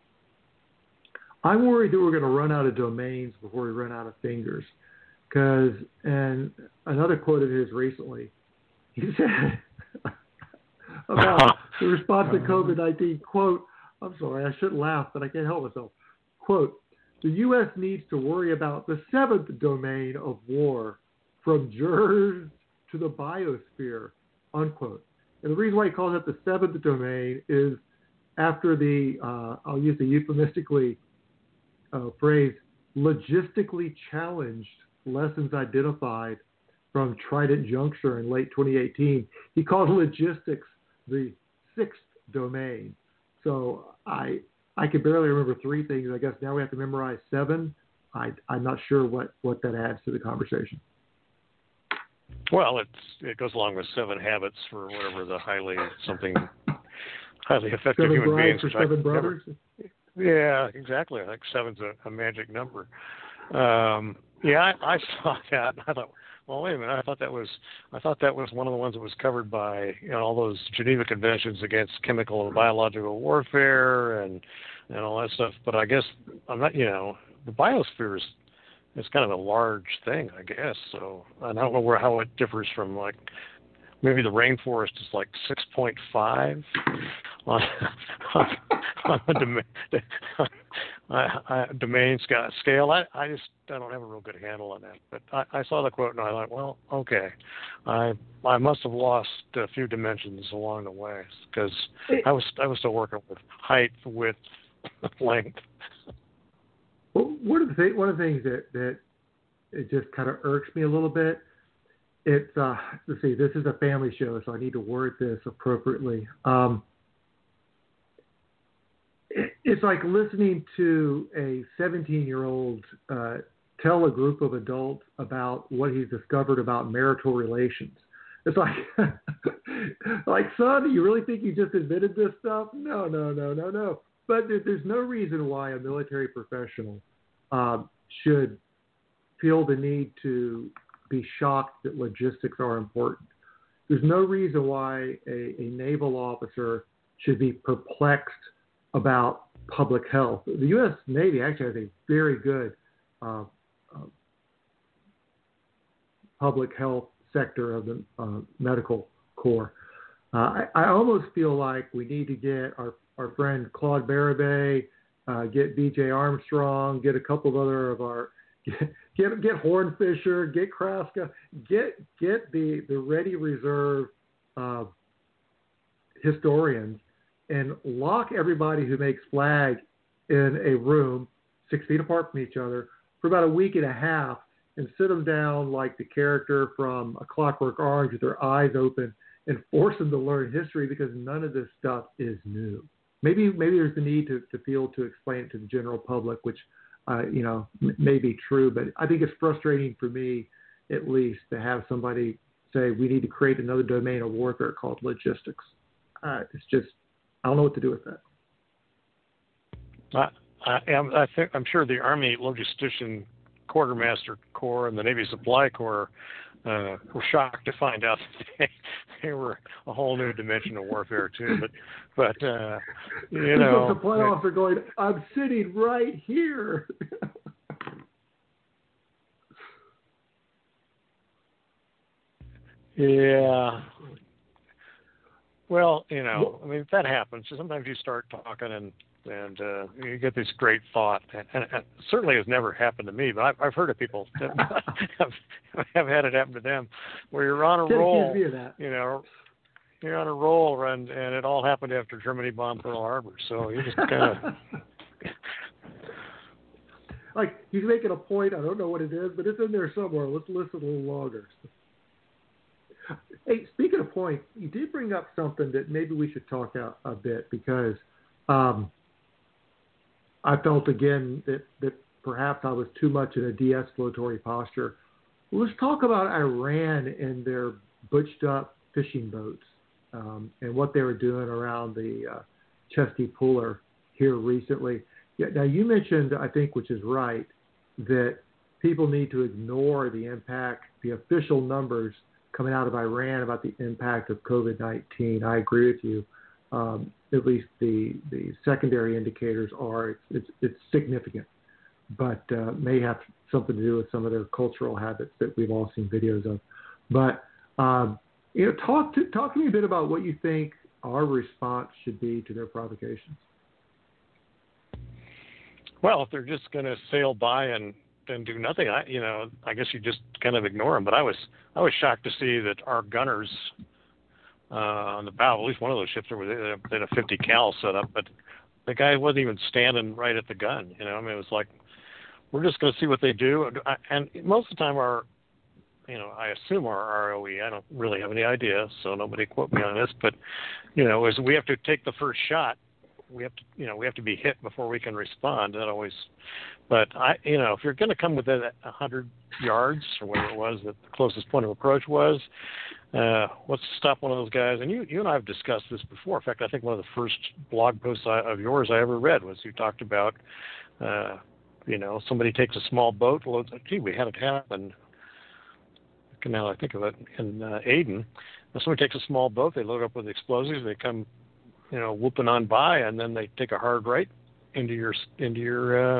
I'm worried that we're going to run out of domains before we run out of fingers. Because, and another quote of his recently, he said about the response to COVID nineteen, quote, I'm sorry, I shouldn't laugh, but I can't help myself. Quote, the U S needs to worry about the seventh domain of war, from jurors to the biosphere, unquote. And the reason why he calls it the seventh domain is after the, uh, I'll use the euphemistically uh, phrase, logistically challenged lessons identified from Trident Juncture in late twenty eighteen. He calls logistics the sixth domain. So I I could barely remember three things. I guess now we have to memorize seven. I, I'm not sure what, what that adds to the conversation. Well, it's it goes along with seven habits for whatever the highly something highly effective seven human beings. For seven brothers. Never, yeah, exactly. I think seven's a, a magic number. Um, yeah, I, I saw that. And I thought, well, wait a minute. I thought that was I thought that was one of the ones that was covered by you know all those Geneva Conventions against chemical and biological warfare and and all that stuff. But I guess I'm not. You know, the biosphere is it's kind of a large thing, I guess. So I don't know where how it differs from like maybe the rainforest is like six point five on, on, on the domain, I, I, domain scale. I, I just I don't have a real good handle on that. But I, I saw the quote and I thought, well, okay, I I must have lost a few dimensions along the way because I was I was still working with height, width, length. Well, one of the th- one of the things that, that it just kind of irks me a little bit. It's uh, let's see, this is a family show, so I need to word this appropriately. Um, it, it's like listening to a seventeen-year-old uh, tell a group of adults about what he's discovered about marital relations. It's like, like, son, do you really think you just invented this stuff? No, no, no, no, no. But there's no reason why a military professional uh, should feel the need to be shocked that logistics are important. There's no reason why a, a naval officer should be perplexed about public health. The U S Navy actually has a very good uh, uh, public health sector of the uh, medical corps. Uh, I, I almost feel like we need to get our our friend Claude Barabé, uh, get B J Armstrong, get a couple of other of our, get get, get Hornfisher, get Kraska, get get the, the ready reserve uh, historians, and lock everybody who makes flag in a room six feet apart from each other for about a week and a half, and sit them down like the character from A Clockwork Orange with their eyes open and force them to learn history because none of this stuff is new. Maybe maybe there's the need to, to feel to explain it to the general public, which, uh, you know, m- may be true. But I think it's frustrating for me, at least, to have somebody say we need to create another domain of warfare called logistics. Uh, it's just, I don't know what to do with that. I, I, am, I think, I'm sure the Army Logistician Quartermaster Corps and the Navy Supply Corps uh, were shocked to find out that they, they were a whole new dimension of warfare too. But, but uh, you know, the supply officer going, "I'm sitting right here." Yeah. Well, you know, I mean, that happens. Sometimes you start talking and and uh, you get this great thought, and, and it certainly has never happened to me, but I've, I've heard of people that have, have had it happen to them, where you're on a Can't roll, accuse me of that. you know, you're on a roll, and and it all happened after Germany bombed Pearl Harbor. So you just kind of. Like, he's making a point. I don't know what it is, but it's in there somewhere. Let's listen a little longer. Hey, speaking of points, you did bring up something that maybe we should talk out a bit, because um, I felt, again, that, that perhaps I was too much in a de-escalatory posture. Let's talk about Iran and their butched-up fishing boats um, and what they were doing around the uh, Chesty Puller here recently. Yeah, now, you mentioned, I think, which is right, that people need to ignore the impact, the official numbers coming out of Iran about the impact of COVID nineteen. I agree with you. Um, at least the the secondary indicators are it's it's, it's significant, but uh, may have something to do with some of their cultural habits that we've all seen videos of. But um, you know, talk to talk to me a bit about what you think our response should be to their provocations. Well, if they're just going to sail by and, and do nothing, I you know, I guess you just kind of ignore them. But I was I was shocked to see that our gunners uh, on the bow, at least one of those ships, there was they had a fifty cal set up, but the guy wasn't even standing right at the gun. You know, I mean, it was like, we're just going to see what they do. And most of the time, our you know, I assume our R O E, I don't really have any idea, so nobody quote me on this, but you know, is we have to take the first shot. We have to, you know, we have to be hit before we can respond. That always, but I, you know, if you're going to come within a hundred yards or whatever it was that the closest point of approach was, uh, let's stop one of those guys. And you, you and I have discussed this before. In fact, I think one of the first blog posts I, of yours I ever read was you talked about, uh, you know, somebody takes a small boat, loads. Gee, we had it happen. Now I think of it in uh, Aden. Somebody takes a small boat, they load up with explosives, they come, you know, whooping on by, and then they take a hard right into your into your uh,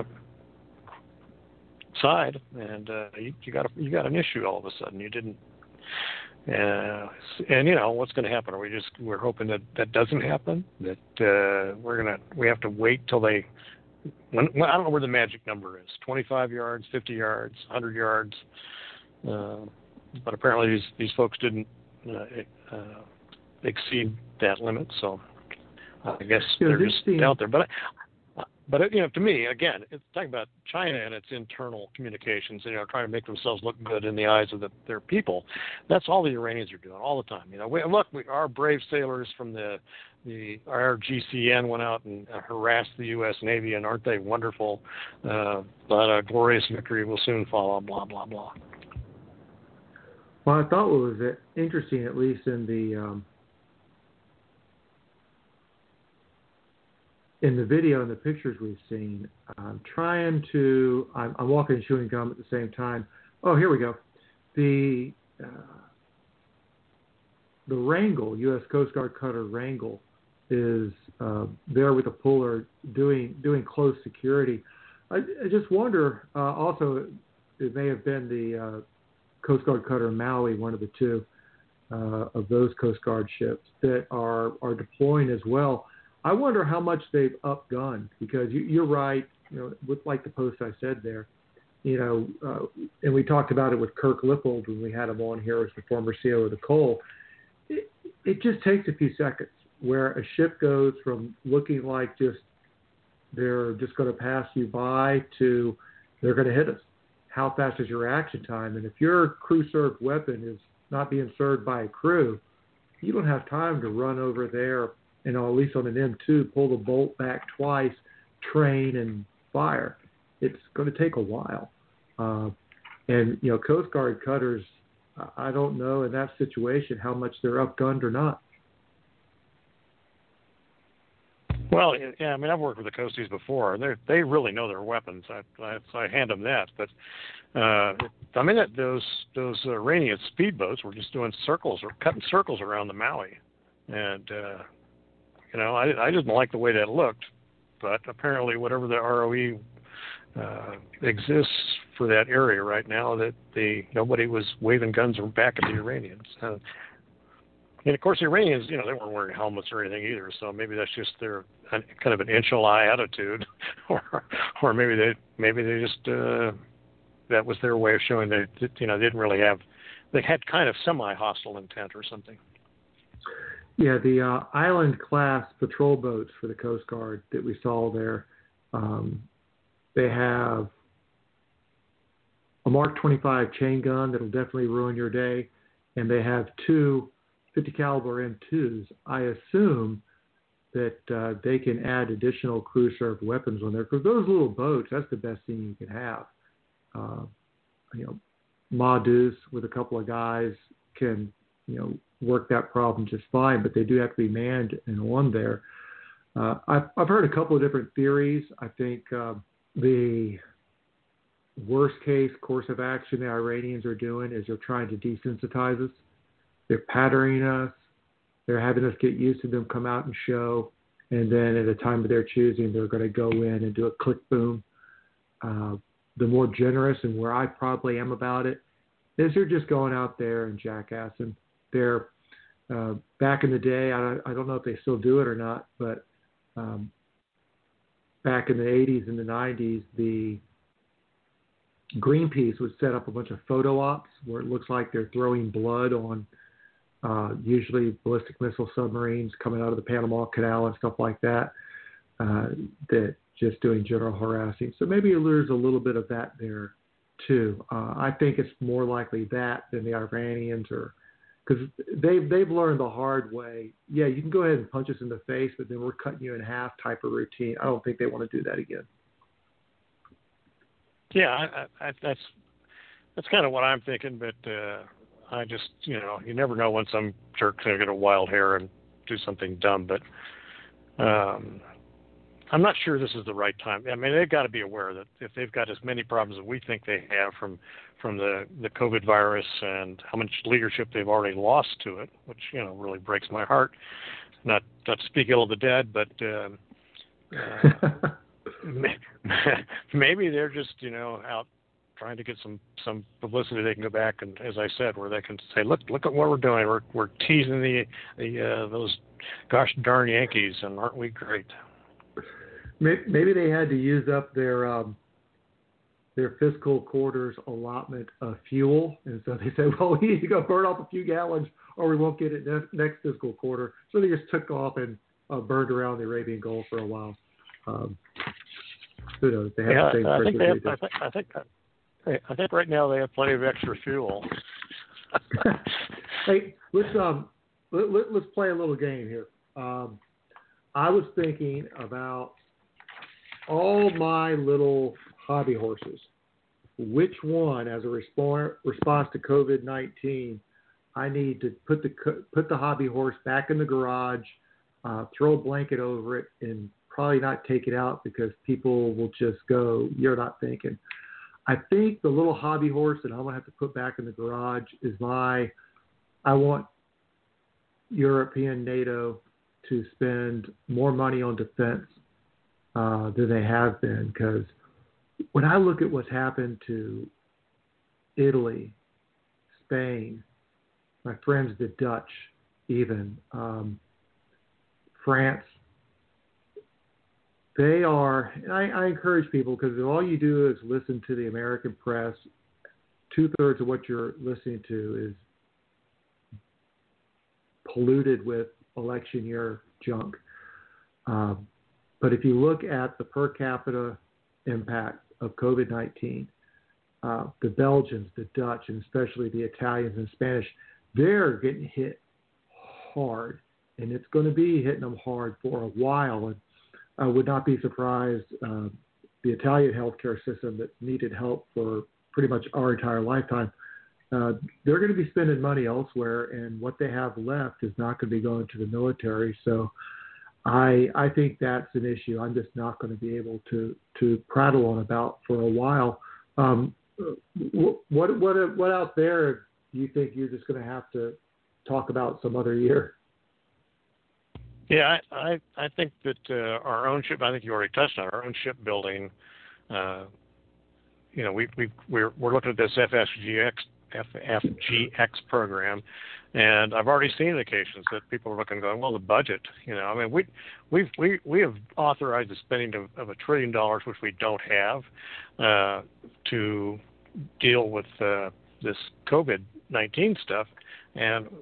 side, and uh, you, you got a, you got an issue all of a sudden. You didn't, uh, and you know what's going to happen? Are we just we're hoping that that doesn't happen? That uh, we're gonna we have to wait till they. When, when, I don't know where the magic number is. twenty-five yards, fifty yards, one hundred yards. Uh, but apparently these these folks didn't uh, uh, exceed that limit, so. I guess yeah, they're just the, out there. But, but you know, to me, again, it's talking about China and its internal communications, you know, trying to make themselves look good in the eyes of the, their people. That's all the Iranians are doing all the time. You know, we, look, we, our brave sailors from the, the our G C N went out and harassed the U S Navy, and aren't they wonderful? Uh, but a glorious victory will soon follow, blah, blah, blah. Well, I thought what was interesting, at least in the um, in the video and the pictures we've seen, I'm trying to, I'm, I'm walking and chewing gum at the same time. Oh, here we go. The uh, the Wrangel, U S Coast Guard cutter Wrangel, is uh, there with a puller doing doing close security. I, I just wonder, uh, also, it may have been the uh, Coast Guard cutter Maui, one of the two uh, of those Coast Guard ships that are, are deploying as well. I wonder how much they've upgunned, because you, you're right, you know, with like the post I said there, you know, uh, and we talked about it with Kirk Lippold when we had him on here as the former C O of the Cole. It, it just takes a few seconds where a ship goes from looking like just they're just going to pass you by to they're going to hit us. How fast is your reaction time? And if your crew-served weapon is not being served by a crew, you don't have time to run over there and at least on an M two, pull the bolt back twice, train, and fire. It's going to take a while. Uh, and, you know, Coast Guard cutters, I don't know in that situation how much they're upgunned or not. Well, yeah, I mean, I've worked with the Coasties before, and they they really know their weapons. I, I, I hand them that. But, uh, I mean, that, those those Iranian speedboats were just doing circles or cutting circles around the Maui. And, uh, you know, I, I didn't like the way that looked. But apparently whatever the R O E uh, exists for that area right now, that the nobody was waving guns back at the Iranians. Uh, And of course, the Iranians, you know, they weren't wearing helmets or anything either. So maybe that's just their kind of an inch-a-lie attitude, or or maybe they maybe they just uh, that was their way of showing that, you know, they didn't really have, they had kind of semi-hostile intent or something. Yeah, the uh, island-class patrol boats for the Coast Guard that we saw there, um, they have a Mark twenty-five chain gun that'll definitely ruin your day, and they have two fifty caliber M twos. I assume that uh, they can add additional crew-served weapons on there, because those little boats, that's the best thing you can have. Uh, you know, Ma Deuce with a couple of guys can, you know, work that problem just fine, but they do have to be manned and on there. Uh, I've, I've heard a couple of different theories. I think uh, the worst case course of action the Iranians are doing is they're trying to desensitize us. They're patterning us. They're having us get used to them come out and show, and then at a time of their choosing, they're going to go in and do a click boom. Uh, the more generous, and where I probably am about it, is they're just going out there and jackassing. They're uh, back in the day, I, I don't know if they still do it or not, but um, back in the eighties and the nineties, the Greenpeace would set up a bunch of photo ops where it looks like they're throwing blood on uh, usually ballistic missile submarines coming out of the Panama Canal and stuff like that, uh, that just doing general harassing. So maybe there's a little bit of that there too. Uh, I think it's more likely that than the Iranians, or because they've, they've learned the hard way. Yeah, you can go ahead and punch us in the face, but then we're cutting you in half type of routine. I don't think they want to do that again. Yeah, I, I, that's that's kind of what I'm thinking, but uh, I just, you know, you never know when some jerk's going to get a wild hair and do something dumb, but um, I'm not sure this is the right time. I mean, they've got to be aware that if they've got as many problems as we think they have from from the, the COVID virus and how much leadership they've already lost to it, which, you know, really breaks my heart. Not, not to speak ill of the dead, but uh, uh, maybe they're just, you know, out trying to get some, some publicity. They can go back and, as I said, where they can say, look, look at what we're doing. We're we're teasing the the uh, those gosh darn Yankees, and aren't we great? Maybe they had to use up their um, their fiscal quarter's allotment of fuel, and so they said, well, we need to go burn off a few gallons or we won't get it ne- next fiscal quarter. So they just took off and uh, burned around the Arabian Gulf for a while. Um, who knows? They have yeah, the same I think, they have, they I think I think I think right now they have plenty of extra fuel. Hey, let's um let, let, let's play a little game here. Um, I was thinking about all my little hobby horses. Which one, as a resp- response to COVID nineteen, I need to put the put the hobby horse back in the garage, uh, throw a blanket over it, and probably not take it out because people will just go, "You're not thinking." I think the little hobby horse that I'm gonna have to put back in the garage is my. I want European NATO to spend more money on defense uh, than they have been, because when I look at what's happened to Italy, Spain, my friends the Dutch, even um, France, they are, and I, I encourage people, because if all you do is listen to the American press, two-thirds of what you're listening to is polluted with election year junk. Um, but if you look at the per capita impact of COVID nineteen, uh, the Belgians, the Dutch, and especially the Italians and Spanish, they're getting hit hard, and it's going to be hitting them hard for a while. And I would not be surprised. Uh, the Italian healthcare system that needed help for pretty much our entire lifetime, uh, they're going to be spending money elsewhere, and what they have left is not going to be going to the military. So I I think that's an issue I'm just not going to be able to, to prattle on about for a while. Um, what, what, what out there do you think you're just going to have to talk about some other year? Yeah, I, I, I think that uh, our own ship, I think you already touched on our own shipbuilding. Uh, you know, we, we, we're, we're looking at this F F G X, F F G X program, and I've already seen indications that people are looking and going, well, the budget, you know, I mean, we, we've, we, we have authorized the spending of, of a trillion dollars, which we don't have, uh, to deal with uh, this COVID nineteen stuff. And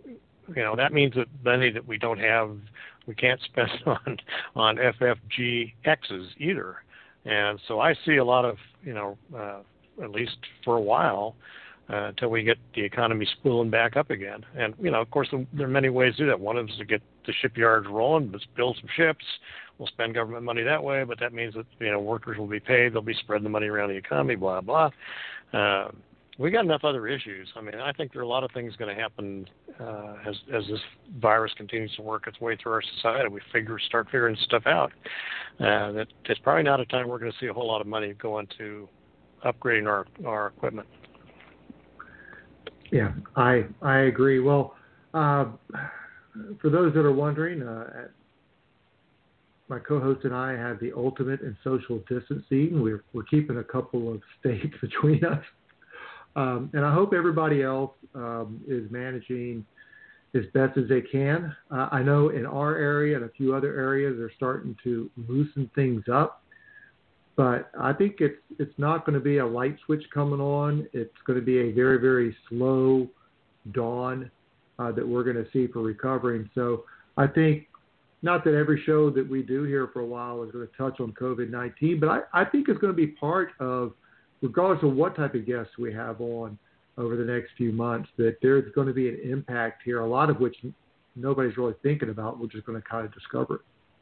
you know, that means that money that we don't have, we can't spend on on F F G Xs either. And so I see a lot of, you know, uh, at least for a while, uh, until we get the economy spooling back up again. And, you know, of course, there are many ways to do that. One is to get the shipyards rolling, let's build some ships. We'll spend government money that way, but that means that, you know, workers will be paid. They'll be spreading the money around the economy, blah, blah. Uh, we got enough other issues. I mean, I think there are a lot of things going to happen uh, as as this virus continues to work its way through our society. We figure start figuring stuff out. Uh, that it's probably not a time we're going to see a whole lot of money go into upgrading our, our equipment. Yeah, I I agree. Well, uh, for those that are wondering, uh, my co-host and I have the ultimate in social distancing. We're we're keeping a couple of states between us. Um, and I hope everybody else um, is managing as best as they can. Uh, I know in our area and a few other areas they're starting to loosen things up, but I think it's it's not going to be a light switch coming on. It's going to be a very, very slow dawn uh, that we're going to see for recovering. So I think not that every show that we do here for a while is going to touch on COVID nineteen, but I, I think it's going to be part of, regardless of what type of guests we have on over the next few months, that there's going to be an impact here, a lot of which nobody's really thinking about. We're just going to kind of discover it.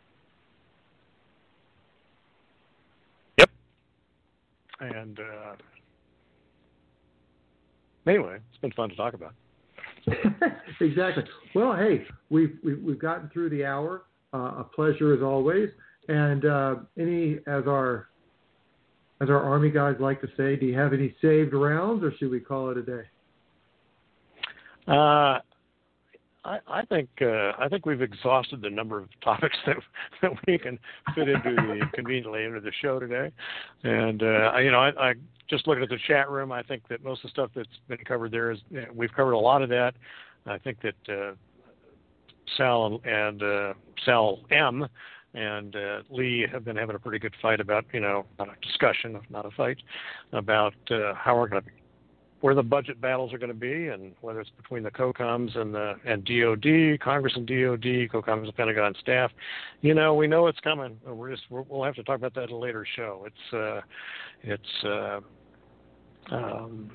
Yep. And uh, anyway, it's been fun to talk about. Exactly. Well, hey, we've, we've, we've gotten through the hour. Uh, a pleasure as always. And uh, any, as our As our Army guys like to say, do you have any saved rounds, or should we call it a day? Uh, I, I think uh, I think we've exhausted the number of topics that that we can fit into the conveniently into the show today. And uh, you know, I, I just looking at the chat room, I think that most of the stuff that's been covered there is we've covered a lot of that. I think that uh, Sal and uh, Sal M. and uh, Lee have been having a pretty good fight about, you know, not a discussion, not a fight, about uh, how we're going to, where the budget battles are going to be, and whether it's between the COCOMs and the and D O D, Congress and D O D, COCOMs and Pentagon staff. You know, we know it's coming. We're just we're, we'll have to talk about that in a later show. It's uh, it's uh, um,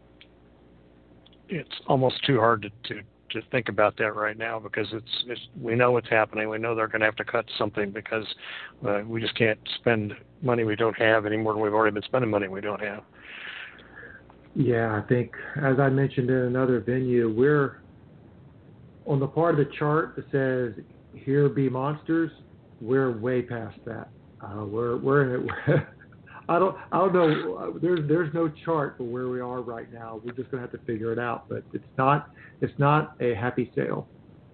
it's almost too hard to. to to think about that right now, because it's, it's we know what's happening. We know they're going to have to cut something, because uh, we just can't spend money we don't have any more than we've already been spending money we don't have. Yeah, I think, as I mentioned in another venue, we're on the part of the chart that says "Here be monsters." We're way past that. Uh, we're we're in it. I don't I don't know. There's there's no chart for where we are right now. We're just gonna have to figure it out. But it's not it's not a happy sail.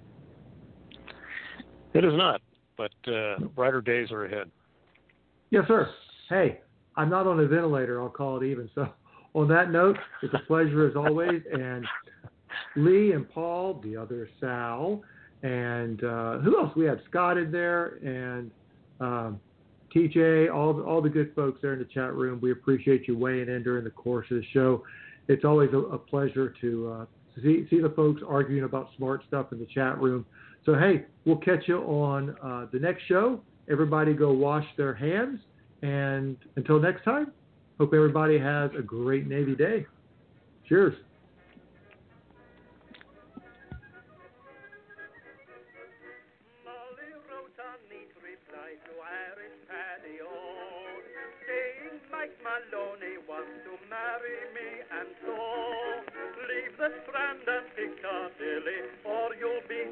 It is not. But uh, brighter days are ahead. Yes, sir. Hey, I'm not on a ventilator. I'll call it even. So, on that note, it's a pleasure as always. And Lee and Paul, the other Sal, and uh, who else? We have Scott in there, and um, T J, all the, all the good folks there in the chat room. We appreciate you weighing in during the course of the show. It's always a, a pleasure to uh, see, see the folks arguing about smart stuff in the chat room. So, hey, we'll catch you on uh, the next show. Everybody go wash their hands. And until next time, hope everybody has a great Navy day. Cheers. Mike Maloney wants to marry me, and so leave the Strand and Piccadilly, or you'll be